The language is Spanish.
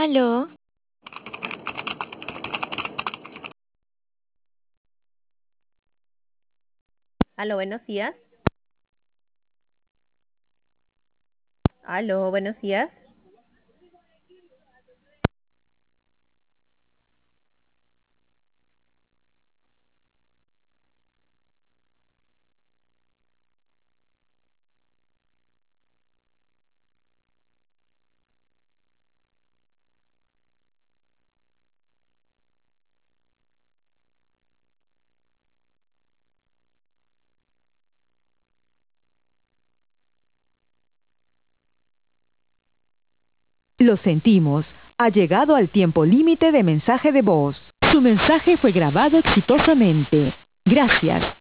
Aló, Aló, buenos días. Aló, buenos días. Lo sentimos, ha llegado al tiempo límite de mensaje de voz. Su mensaje fue grabado exitosamente. Gracias.